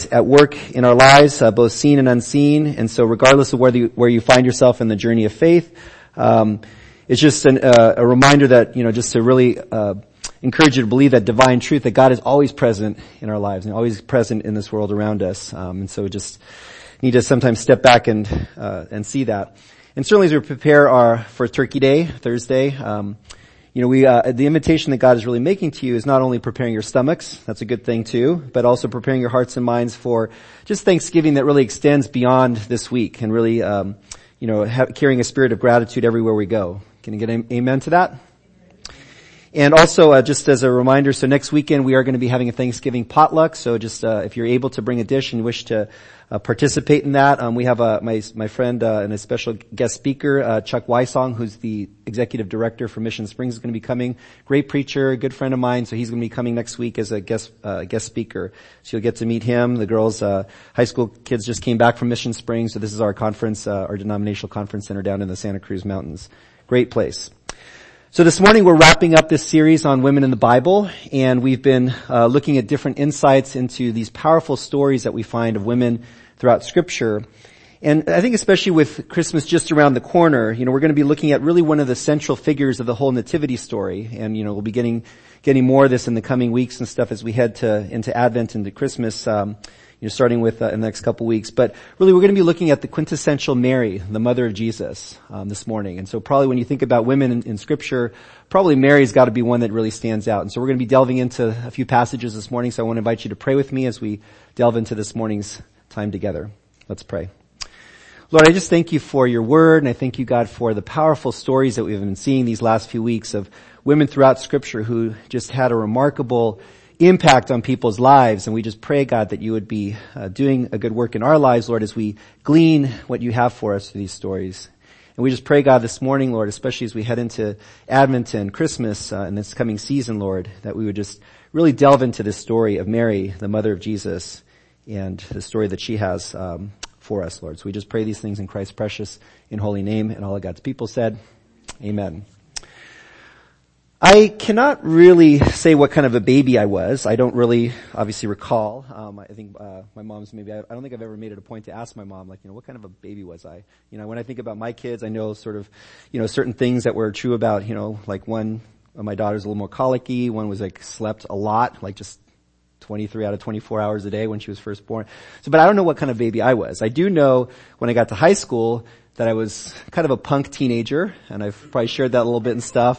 at work in our lives, both seen and unseen. And so regardless of where you find yourself in the journey of faith, it's just a reminder that, just to really encourage you to believe that divine truth, that God is always present in our lives and always present in this world around us. And so we just need to sometimes step back and see that. And certainly as we prepare for Turkey Day, Thursday, the invitation that God is really making to you is not only preparing your stomachs, that's a good thing too, but also preparing your hearts and minds for just Thanksgiving that really extends beyond this week and really, carrying a spirit of gratitude everywhere we go. Can you get an amen to that? And also, just as a reminder, so next weekend we are going to be having a Thanksgiving potluck. So just, if you're able to bring a dish and wish to participate in that, we have my friend and a special guest speaker, Chuck Wysong, who's the executive director for Mission Springs, is going to be coming. Great preacher, a good friend of mine. So he's going to be coming next week as a guest speaker. So you'll get to meet him. The girls, high school kids just came back from Mission Springs. So this is our conference, our denominational conference center down in the Santa Cruz Mountains. Great place. So this morning we're wrapping up this series on women in the Bible, and we've been looking at different insights into these powerful stories that we find of women throughout Scripture. And I think especially with Christmas just around the corner, we're going to be looking at really one of the central figures of the whole nativity story. And, we'll be getting more of this in the coming weeks and stuff as we head into Advent, into Christmas, starting with in the next couple weeks. But really we're going to be looking at the quintessential Mary, the mother of Jesus, this morning. And so probably when you think about women in Scripture, probably Mary's got to be one that really stands out. And so we're going to be delving into a few passages this morning. So I want to invite you to pray with me as we delve into this morning's time together. Let's pray. Lord, I just thank you for your word, and I thank you, God, for the powerful stories that we've been seeing these last few weeks of women throughout Scripture who just had a remarkable impact on people's lives. And we just pray, God, that you would be doing a good work in our lives, Lord, as we glean what you have for us through these stories. And we just pray, God, this morning, Lord, especially as we head into Advent and Christmas in this coming season, Lord, that we would just really delve into this story of Mary, the mother of Jesus, and the story that she has for us, Lord. So we just pray these things in Christ's precious and holy name. And all of God's people said, amen. I cannot really say what kind of a baby I was. I don't really obviously recall. I think my mom's maybe, I don't think I've ever made it a point to ask my mom, what kind of a baby was I? When I think about my kids, I know sort of, certain things that were true about, like one of my daughters a little more colicky. One was slept a lot, just 23 out of 24 hours a day when she was first born. But I don't know what kind of baby I was. I do know when I got to high school that I was kind of a punk teenager, and I've probably shared that a little bit and stuff.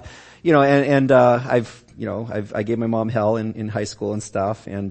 I gave my mom hell in high school and stuff, and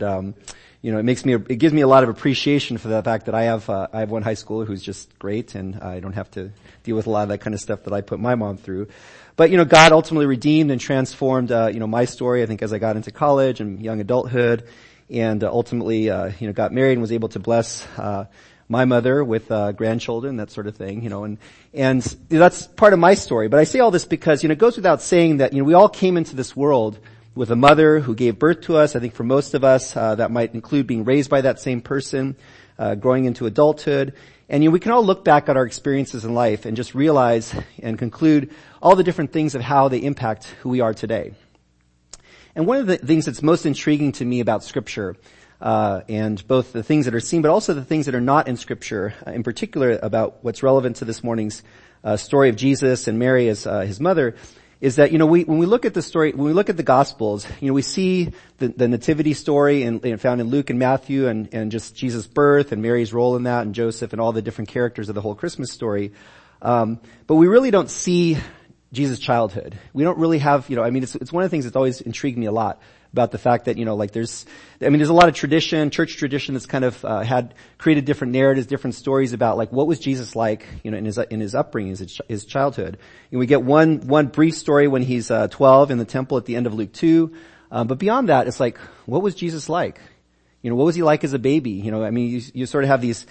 it gives me a lot of appreciation for the fact that I have one high schooler who's just great, and I don't have to deal with a lot of that kind of stuff that I put my mom through. But God ultimately redeemed and transformed my story, I think, as I got into college and young adulthood, and ultimately got married and was able to bless my mother with grandchildren, that sort of thing, and that's part of my story. But I say all this because it goes without saying that we all came into this world with a mother who gave birth to us. I think for most of us that might include being raised by that same person, growing into adulthood. And we can all look back at our experiences in life and just realize and conclude all the different things of how they impact who we are today. And one of the things that's most intriguing to me about Scripture, and both the things that are seen, but also the things that are not in Scripture, in particular about what's relevant to this morning's story of Jesus and Mary as his mother, is that when we look at the story, when we look at the Gospels, we see the nativity story and found in Luke and Matthew, and just Jesus' birth and Mary's role in that, and Joseph and all the different characters of the whole Christmas story. But we really don't see Jesus' childhood. We don't really have, it's one of the things that's always intrigued me a lot about the fact that, there's a lot of tradition, church tradition that's kind of, had created different narratives, different stories about what was Jesus like, in his upbringing, his childhood. And we get one brief story when he's, 12 in the temple at the end of Luke 2. But beyond that, it's what was Jesus like? What was he like as a baby? You sort of have these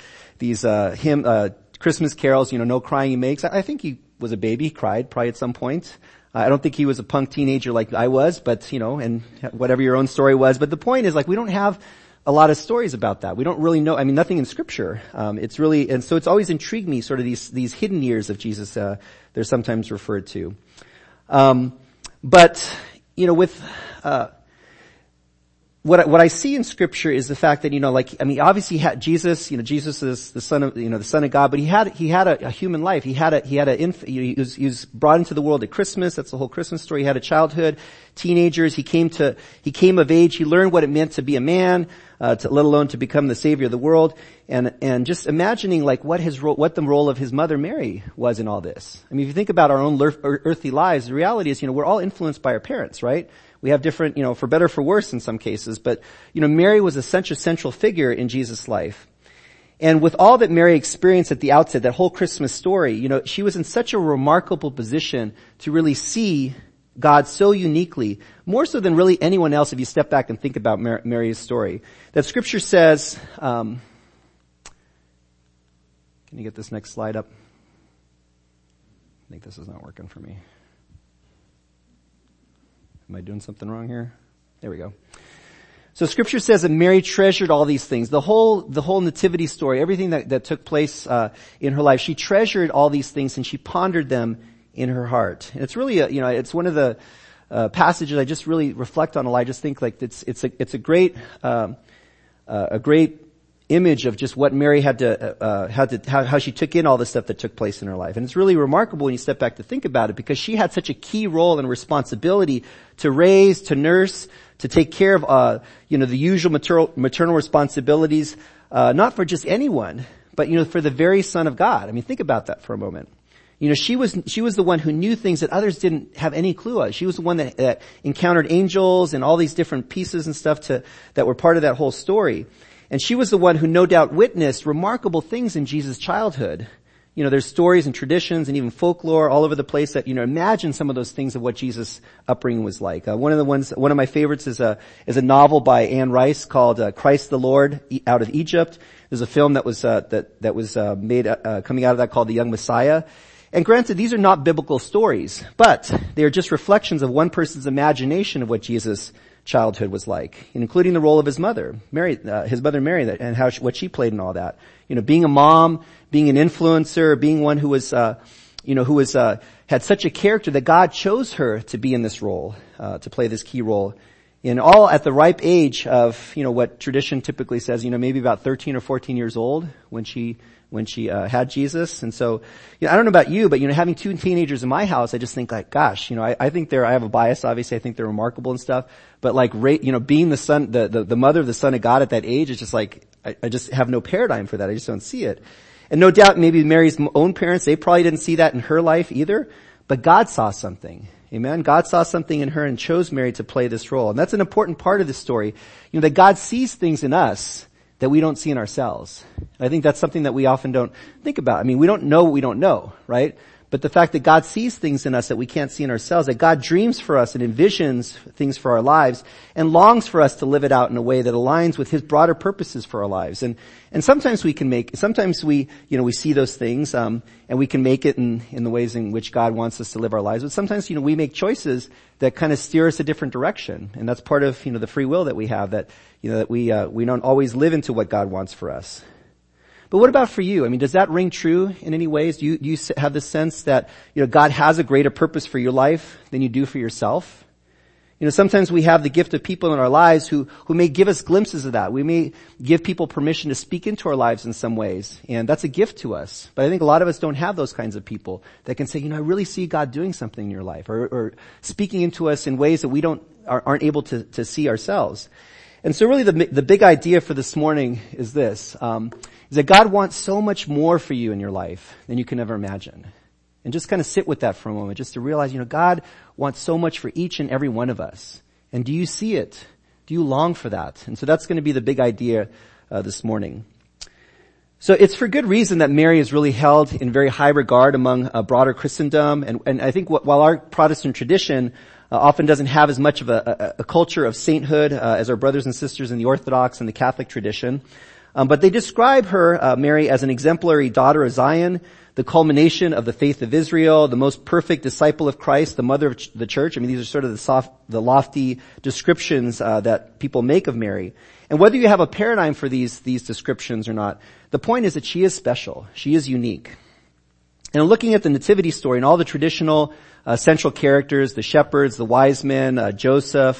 Christmas carols, no crying he makes. I think he was a baby, he cried probably at some point. I don't think he was a punk teenager like I was, but, and whatever your own story was. But the point is, we don't have a lot of stories about that. We don't really know, nothing in Scripture. It's really, and so it's always intrigued me, sort of these hidden years of Jesus, they're sometimes referred to. But, with what I see in Scripture is the fact that, obviously Jesus is the son of God, but he had a human life. He was brought into the world at Christmas. That's the whole Christmas story. He had a childhood, teenagers. He came of age. He learned what it meant to be a man, let alone to become the savior of the world. And just imagining what the role of his mother Mary was in all this. I mean, if you think about our own earthly lives, the reality is, we're all influenced by our parents, right? We have different, for better, for worse in some cases, but, Mary was such a central figure in Jesus' life. And with all that Mary experienced at the outset, that whole Christmas story, she was in such a remarkable position to really see God so uniquely, more so than really anyone else if you step back and think about Mary's story. That Scripture says, can you get this next slide up? I think this is not working for me. Am I doing something wrong here? There we go. So Scripture says that Mary treasured all these things. The whole nativity story, everything that took place in her life, she treasured all these things and she pondered them in her heart. And it's really it's one of the passages I just really reflect on a lot. I just think it's a great image of just what Mary how she took in all the stuff that took place in her life. And it's really remarkable when you step back to think about it, because she had such a key role and responsibility to raise, to nurse, to take care of, the usual maternal responsibilities, not for just anyone, but, for the very Son of God. I mean, think about that for a moment. She was the one who knew things that others didn't have any clue of. She was the one that encountered angels and all these different pieces and stuff that were part of that whole story. And she was the one who no doubt witnessed remarkable things in Jesus' childhood. There's stories and traditions and even folklore all over the place that, imagine some of those things of what Jesus' upbringing was like. One of my favorites is a novel by Anne Rice called Christ the Lord out of Egypt. There's a film that was made coming out of that called The Young Messiah. And granted, these are not biblical stories, but they are just reflections of one person's imagination of what Jesus' childhood was like, including the role of his mother, Mary, and what she played in all that. Being a mom, being an influencer, being one who was, had such a character that God chose her to be in this role, to play this key role, all at the ripe age of, what tradition typically says, maybe about 13 or 14 years old when she had Jesus. And so, I don't know about you, but, having two teenagers in my house, I just think gosh, I think I have a bias, obviously. I think they're remarkable and stuff. But being the son, the mother of the Son of God at that age, it's just I just have no paradigm for that. I just don't see it. And no doubt maybe Mary's own parents, they probably didn't see that in her life either. But God saw something. Amen. God saw something in her and chose Mary to play this role. And that's an important part of the story. That God sees things in us that we don't see in ourselves. I think that's something that we often don't think about. I mean, we don't know what we don't know, right? But the fact that God sees things in us that we can't see in ourselves, that God dreams for us and envisions things for our lives and longs for us to live it out in a way that aligns with His broader purposes for our lives. And sometimes we see those things, and we can make it in the ways in which God wants us to live our lives. But sometimes, we make choices that kind of steer us a different direction. And that's part of, the free will that we have, that we don't always live into what God wants for us. But what about for you? I mean, does that ring true in any ways? Do you have the sense that, God has a greater purpose for your life than you do for yourself? Sometimes we have the gift of people in our lives who may give us glimpses of that. We may give people permission to speak into our lives in some ways, and that's a gift to us. But I think a lot of us don't have those kinds of people that can say, I really see God doing something in your life, or speaking into us in ways that we aren't able to see ourselves. And so really the big idea for this morning is this, is that God wants so much more for you in your life than you can ever imagine. And just kind of sit with that for a moment, just to realize, God wants so much for each and every one of us. And do you see it? Do you long for that? And so that's going to be the big idea this morning. So it's for good reason that Mary is really held in very high regard among broader Christendom. And I think while our Protestant tradition often doesn't have as much of a culture of sainthood as our brothers and sisters in the Orthodox and the Catholic tradition, but they describe her, Mary, as an exemplary daughter of Zion, the culmination of the faith of Israel, the most perfect disciple of Christ, the mother of the church. I mean, these are sort of the lofty descriptions that people make of Mary. And whether you have a paradigm for these descriptions or not, the point is that she is special. She is unique. And looking at the nativity story and all the traditional central characters, the shepherds, the wise men, Joseph,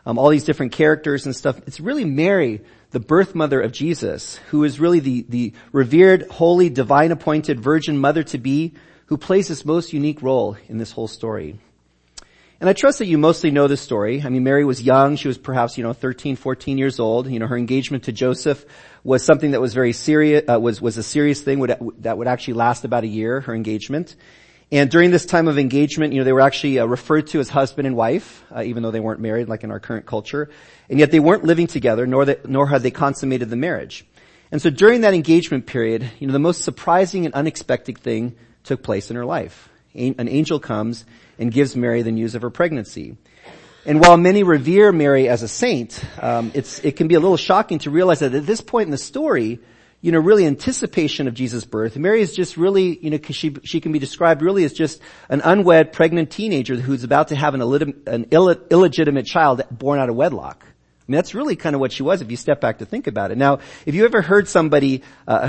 all these different characters and stuff. It's really Mary, the birth mother of Jesus, who is really the revered, holy, divine appointed virgin mother to be, who plays this most unique role in this whole story. And I trust that you mostly know this story. I mean, Mary was young. She was perhaps, 13, 14 years old. Her engagement to Joseph was something that was very serious, was a serious thing that would actually last about a year, her engagement. And during this time of engagement, they were actually referred to as husband and wife, even though they weren't married like in our current culture. And yet they weren't living together, nor had they consummated the marriage. And so during that engagement period, the most surprising and unexpected thing took place in her life. An angel comes and gives Mary the news of her pregnancy. And while many revere Mary as a saint, it can be a little shocking to realize that at this point in the story, really anticipation of Jesus' birth, Mary is just really, she can be described really as just an unwed pregnant teenager who's about to have an illegitimate child born out of wedlock. I mean, that's really kind of what she was if you step back to think about it. Now, if you ever heard something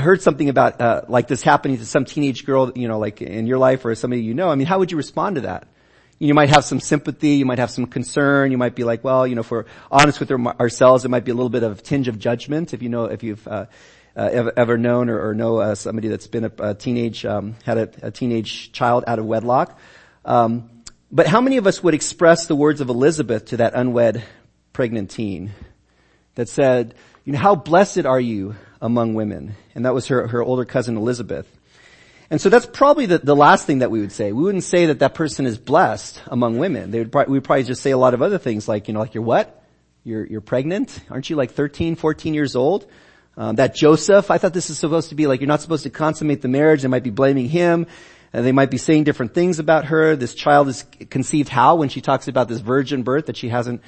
about, like this happening to some teenage girl, like in your life or somebody I mean, how would you respond to that? You might have some sympathy, you might have some concern, you might be like, well, if we're honest with ourselves, it might be a little bit of a tinge of judgment if you've, ever known or know, somebody that's been a teenage, had a teenage child out of wedlock. But how many of us would express the words of Elizabeth to that unwed pregnant teen that said, how blessed are you among women? And that was her older cousin Elizabeth. And so that's probably the last thing that we would say. We wouldn't say that person is blessed among women. We'd probably just say a lot of other things like, like you're what? You're pregnant? Aren't you like 13, 14 years old? That Joseph, I thought this is supposed to be like, you're not supposed to consummate the marriage. They might be blaming him. They might be saying different things about her. This child is conceived how when she talks about this virgin birth that she hasn't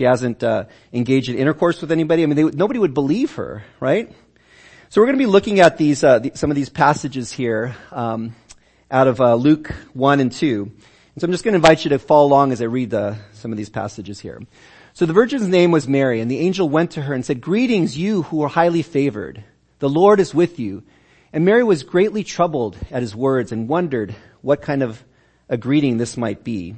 engaged in intercourse with anybody. I mean, nobody would believe her, right? So we're going to be looking at these, some of these passages here, out of, Luke 1 and 2. And so I'm just going to invite you to follow along as I read some of these passages here. So the virgin's name was Mary, and the angel went to her and said, "Greetings, you who are highly favored. The Lord is with you." And Mary was greatly troubled at his words and wondered what kind of a greeting this might be.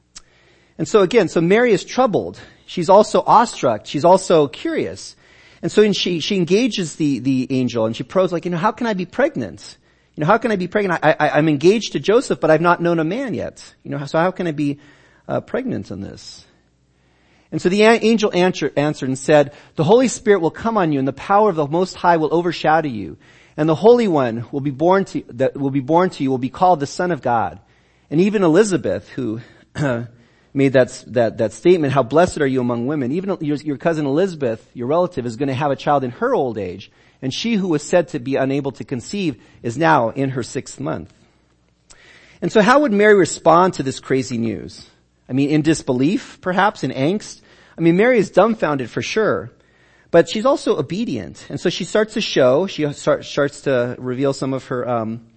And so Mary is troubled. She's also awestruck. She's also curious. And so she engages the angel and she probes like, how can I be pregnant? How can I be pregnant? I'm engaged to Joseph, but I've not known a man yet. So how can I be pregnant in this? And so the angel answered and said, "The Holy Spirit will come on you and the power of the Most High will overshadow you. And the Holy One will be born to you will be called the Son of God." And even Elizabeth, who made that statement, "How blessed are you among women?" Even your cousin Elizabeth, your relative, is going to have a child in her old age. And she who was said to be unable to conceive is now in her 6th month. And so how would Mary respond to this crazy news? I mean, in disbelief, perhaps, in angst. I mean, Mary is dumbfounded for sure. But she's also obedient. And so she starts to show, she starts to reveal some of her,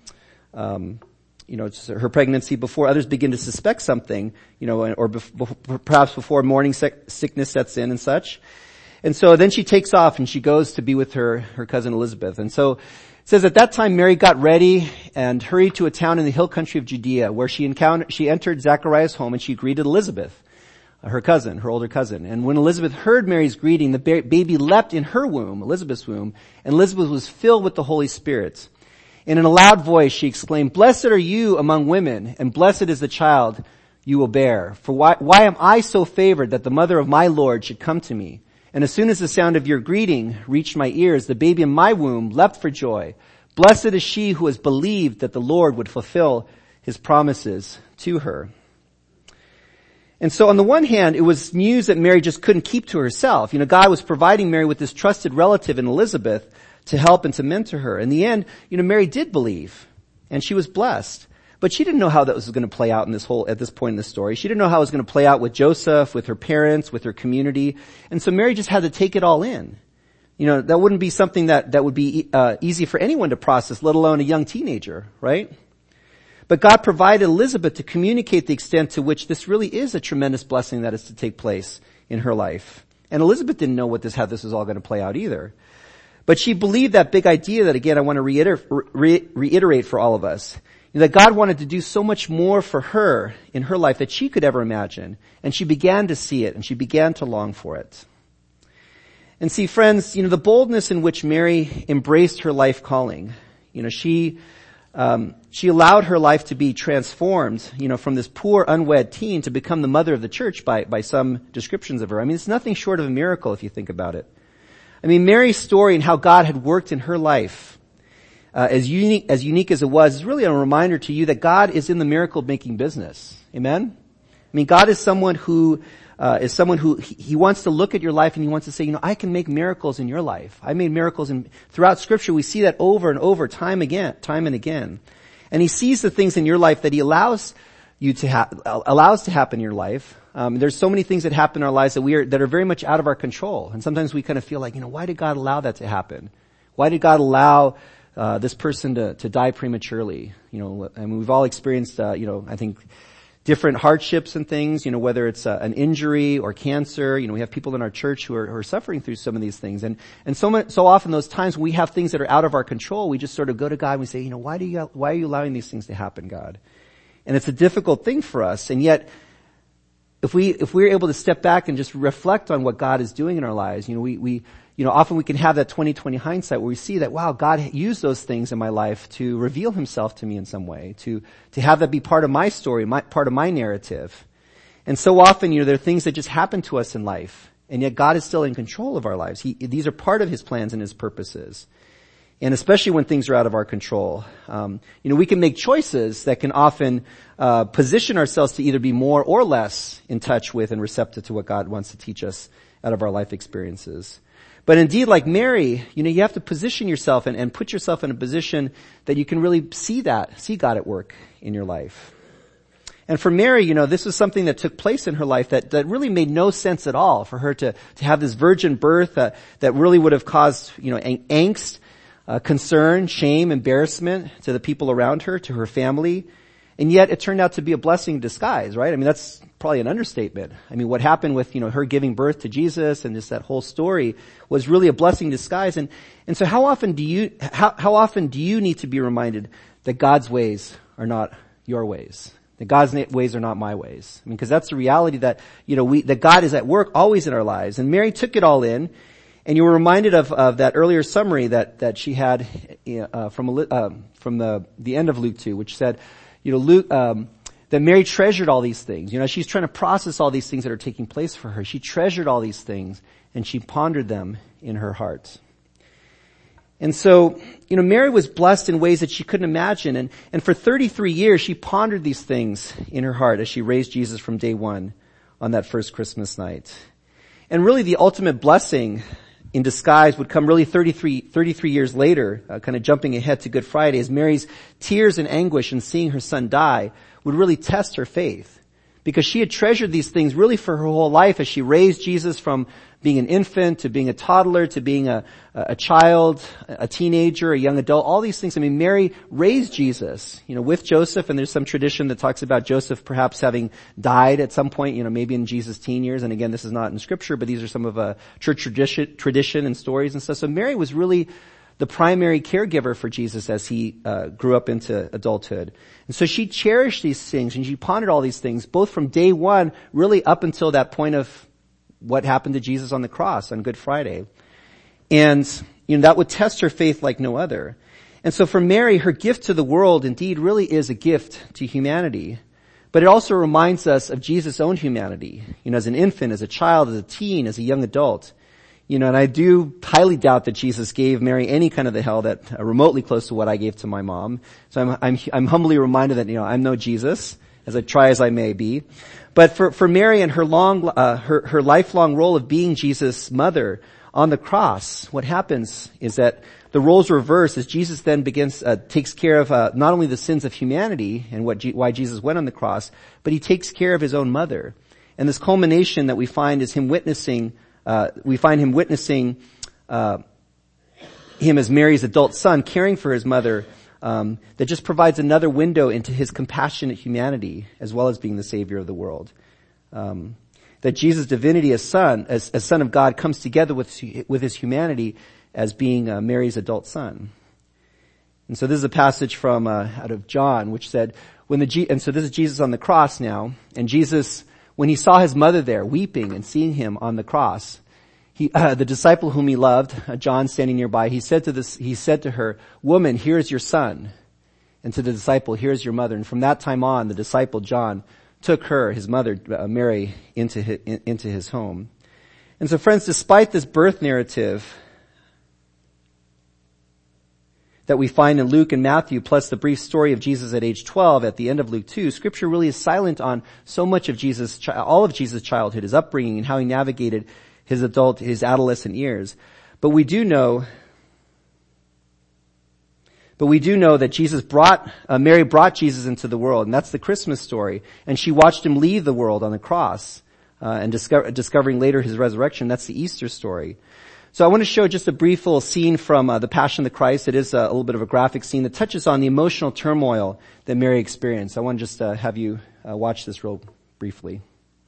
her pregnancy before others begin to suspect something, or perhaps before morning sickness sets in and such. And so then she takes off and she goes to be with her cousin Elizabeth. And so it says at that time Mary got ready and hurried to a town in the hill country of Judea where she entered Zachariah's home and she greeted Elizabeth, her cousin, her older cousin. And when Elizabeth heard Mary's greeting, the baby leapt in her womb, Elizabeth's womb, and Elizabeth was filled with the Holy Spirit. And in a loud voice she exclaimed, "Blessed are you among women, and blessed is the child you will bear. For why am I so favored that the mother of my Lord should come to me? And as soon as the sound of your greeting reached my ears, the baby in my womb leapt for joy. Blessed is she who has believed that the Lord would fulfill his promises to her." And so on the one hand, it was news that Mary just couldn't keep to herself. God was providing Mary with this trusted relative in Elizabeth to help and to mentor her. In the end, Mary did believe, and she was blessed. But she didn't know how that was going to play out at this point in the story. She didn't know how it was going to play out with Joseph, with her parents, with her community. And so Mary just had to take it all in. That wouldn't be something that would be easy for anyone to process, let alone a young teenager, right? But God provided Elizabeth to communicate the extent to which this really is a tremendous blessing that is to take place in her life. And Elizabeth didn't know how this was all going to play out either. But she believed that big idea that, again, I want to reiterate for all of us. That God wanted to do so much more for her in her life that she could ever imagine. And she began to see it and she began to long for it. And see, friends, the boldness in which Mary embraced her life calling, she allowed her life to be transformed, from this poor unwed teen to become the mother of the church by some descriptions of her. I mean, it's nothing short of a miracle if you think about it. I mean, Mary's story and how God had worked in her life, as unique as it was, is really a reminder to you that God is in the miracle making business. Amen? I mean, God is someone who he wants to look at your life and he wants to say, I can make miracles in your life. I made miracles, and throughout Scripture we see that over and over, time and again. And he sees the things in your life that he allows to happen in your life. There's so many things that happen in our lives that are very much out of our control. And sometimes we kind of feel like, why did God allow that to happen? Why did God allow this person to die prematurely? We've all experienced, I think, different hardships and things, whether it's an injury or cancer. We have people in our church who are suffering through some of these things. And so often those times we have things that are out of our control, we just sort of go to God and we say, why are you allowing these things to happen, God? And it's a difficult thing for us. And yet, if we're able to step back and just reflect on what God is doing in our lives, often we can have that 20/20 hindsight where we see that, wow, God used those things in my life to reveal himself to me in some way, to have that be part of my story, part of my narrative. And so often, there are things that just happen to us in life, and yet God is still in control of our lives. These are part of his plans and his purposes. And especially when things are out of our control. We can make choices that can often position ourselves to either be more or less in touch with and receptive to what God wants to teach us out of our life experiences. But indeed, like Mary, you have to position yourself and put yourself in a position that you can really see God at work in your life. And for Mary, this was something that took place in her life that really made no sense at all for her to have this virgin birth that really would have caused, angst, concern, shame, embarrassment to the people around her, to her family. And yet it turned out to be a blessing in disguise, right? I mean, that's probably an understatement. I mean, what happened with, her giving birth to Jesus and just that whole story was really a blessing in disguise. And so how often do you need to be reminded that God's ways are not your ways? That God's ways are not my ways? I mean, because that's the reality that, that God is at work always in our lives. And Mary took it all in. And you were reminded of that earlier summary that she had from the end of Luke 2, which said, that Mary treasured all these things. She's trying to process all these things that are taking place for her. She treasured all these things and she pondered them in her heart. And so, Mary was blessed in ways that she couldn't imagine. And for 33 years, she pondered these things in her heart as she raised Jesus from day one on that first Christmas night. And really the ultimate blessing in disguise would come really 33 years later, kind of jumping ahead to Good Friday, as Mary's tears and anguish in seeing her son die would really test her faith. Because she had treasured these things really for her whole life as she raised Jesus from being an infant to being a toddler to being a child, a teenager, a young adult, all these things. I mean, Mary raised Jesus, with Joseph, and there's some tradition that talks about Joseph perhaps having died at some point, maybe in Jesus' teen years. And again, this is not in Scripture, but these are some of church tradition and stories and stuff. So Mary was really the primary caregiver for Jesus as he grew up into adulthood. And so she cherished these things and she pondered all these things, both from day one, really up until that point of what happened to Jesus on the cross on Good Friday. And, that would test her faith like no other. And so for Mary, her gift to the world indeed really is a gift to humanity. But it also reminds us of Jesus' own humanity, as an infant, as a child, as a teen, as a young adult. And I do highly doubt that Jesus gave Mary any kind of the hell that remotely close to what I gave to my mom. So I'm humbly reminded that, I'm no Jesus, as I try as I may be. But for Mary and her her lifelong role of being Jesus' mother on the cross, what happens is that the roles reverse as Jesus then takes care of not only the sins of humanity and why Jesus went on the cross, but he takes care of his own mother. And this culmination that we find is him witnessing him as Mary's adult son, caring for his mother, that just provides another window into his compassionate humanity, as well as being the Savior of the world. That Jesus' divinity as Son of God, comes together with his humanity as being Mary's adult son. And so this is a passage from out of John, which said, and so this is Jesus on the cross now, and Jesus, when he saw his mother there weeping and seeing him on the cross, the disciple whom he loved, John standing nearby, he said to her, "Woman, here is your son." And to the disciple, "Here is your mother." And from that time on, the disciple John took her, his mother, Mary, into his home. And so friends, despite this birth narrative that we find in Luke and Matthew, plus the brief story of Jesus at age 12 at the end of Luke 2, Scripture really is silent on so much of all of Jesus' childhood, his upbringing, and how he navigated his adolescent years. But we do know that Mary brought Jesus into the world, and that's the Christmas story. And she watched him leave the world on the cross, and discovering later his resurrection. That's the Easter story. So I want to show just a brief little scene from the Passion of the Christ. It is a little bit of a graphic scene that touches on the emotional turmoil that Mary experienced. I want to just have you watch this real briefly.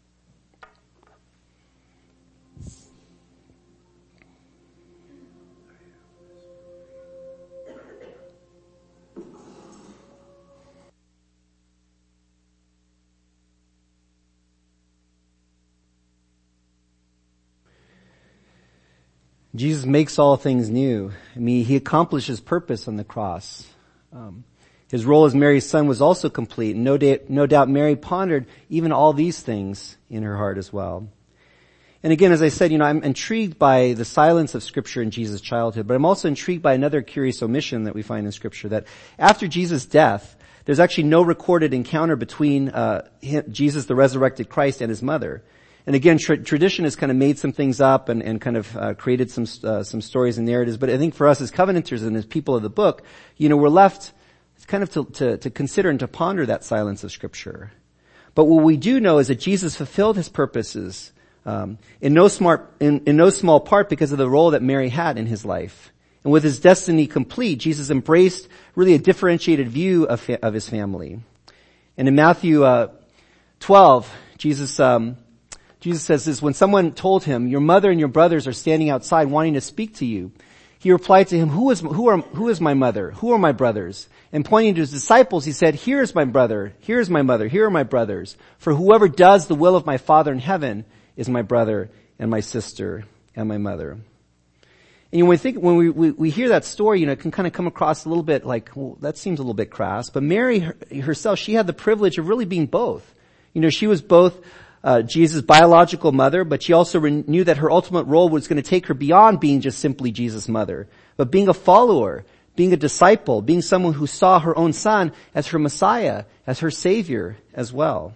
Jesus makes all things new. I mean, he accomplishes purpose on the cross. His role as Mary's son was also complete. And no doubt Mary pondered even all these things in her heart as well. And again, as I said, I'm intrigued by the silence of Scripture in Jesus' childhood, but I'm also intrigued by another curious omission that we find in Scripture, that after Jesus' death, there's actually no recorded encounter between Jesus, the resurrected Christ, and his mother. And again, tradition has kind of made some things up and kind of created some stories and narratives. But I think for us as covenanters and as people of the book, we're left kind of to consider and to ponder that silence of Scripture. But what we do know is that Jesus fulfilled his purposes in no small part because of the role that Mary had in his life. And with his destiny complete, Jesus embraced really a differentiated view of his family. And in Matthew 12, Jesus says this, when someone told him, "Your mother and your brothers are standing outside wanting to speak to you," he replied to him, who is my mother? Who are my brothers? And pointing to his disciples, he said, "Here is my brother, here is my mother, here are my brothers. For whoever does the will of my Father in heaven is my brother and my sister and my mother." And when we hear that story, it can kind of come across a little bit like, well, that seems a little bit crass. But Mary herself, she had the privilege of really being both. She was both Jesus' biological mother, but she also knew that her ultimate role was going to take her beyond being just simply Jesus' mother, but being a follower, being a disciple, being someone who saw her own son as her Messiah, as her Savior as well.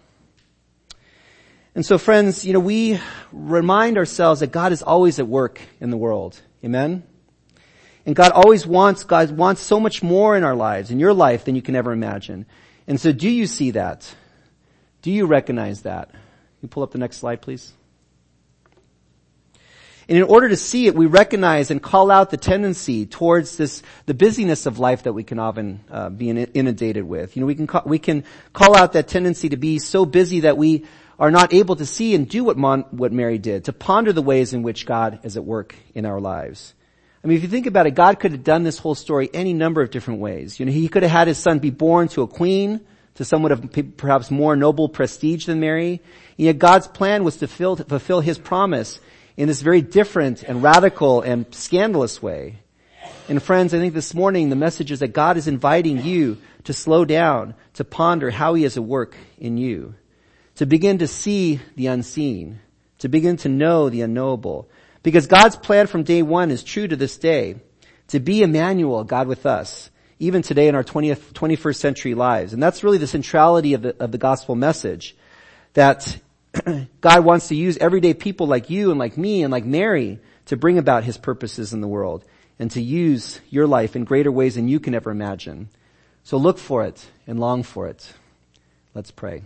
And so friends, we remind ourselves that God is always at work in the world. Amen? And God wants so much more in our lives, in your life, than you can ever imagine. And so do you see that? Do you recognize that? Can you pull up the next slide, please? And in order to see it, we recognize and call out the tendency towards the busyness of life that we can often be inundated with. We can call out that tendency to be so busy that we are not able to see and do what Mary did, to ponder the ways in which God is at work in our lives. I mean, if you think about it, God could have done this whole story any number of different ways. He could have had his son be born to a queen, to someone of perhaps more noble prestige than Mary. Yet God's plan was to fulfill his promise in this very different and radical and scandalous way. And friends, I think this morning the message is that God is inviting you to slow down, to ponder how he is at work in you, to begin to see the unseen, to begin to know the unknowable. Because God's plan from day one is true to this day, to be Emmanuel, God with us, even today in our 21st century lives. And that's really the centrality of the gospel message, that God wants to use everyday people like you and like me and like Mary to bring about his purposes in the world and to use your life in greater ways than you can ever imagine. So look for it and long for it. Let's pray.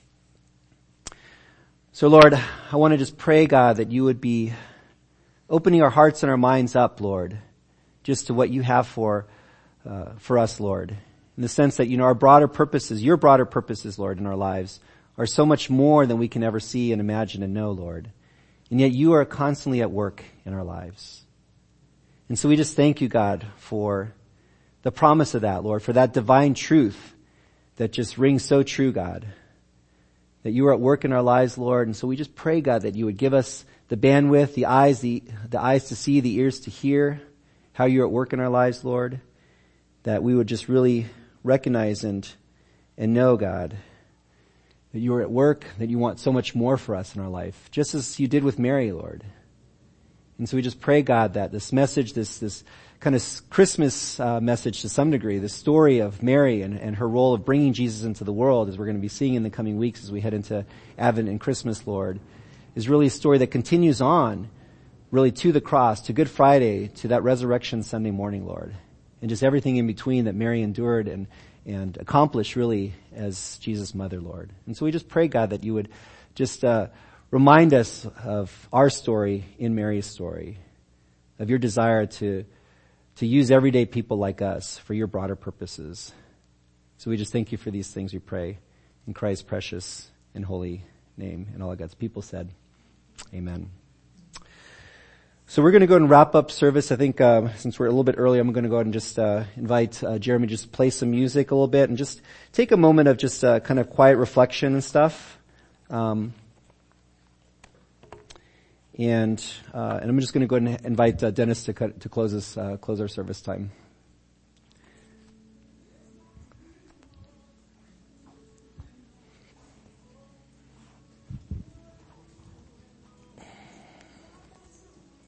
So Lord, I want to just pray, God, that you would be opening our hearts and our minds up, Lord, just to what you have for us, Lord, in the sense that, our broader purposes, your broader purposes, Lord, in our lives are so much more than we can ever see and imagine and know, Lord. And yet you are constantly at work in our lives. And so we just thank you, God, for the promise of that, Lord, for that divine truth that just rings so true, God, that you are at work in our lives, Lord. And so we just pray, God, that you would give us the bandwidth, the eyes to see, the ears to hear how you're at work in our lives, Lord, that we would just really recognize and know, God, that you are at work, that you want so much more for us in our life, just as you did with Mary, Lord. And so we just pray, God, that this message, this kind of Christmas message to some degree, the story of Mary and her role of bringing Jesus into the world, as we're going to be seeing in the coming weeks as we head into Advent and Christmas, Lord, is really a story that continues on really to the cross, to Good Friday, to that resurrection Sunday morning, Lord, and just everything in between that Mary endured and accomplished really as Jesus' mother, Lord. And so we just pray, God, that you would just remind us of our story in Mary's story, of your desire to use everyday people like us for your broader purposes. So we just thank you for these things, we pray, in Christ's precious and holy name. And all of God's people said, amen. So we're going to go ahead and wrap up service. I think since we're a little bit early, I'm going to go ahead and just invite Jeremy to just play some music a little bit and just take a moment of just kind of quiet reflection and stuff. And I'm just going to go ahead and invite Dennis to close our service time.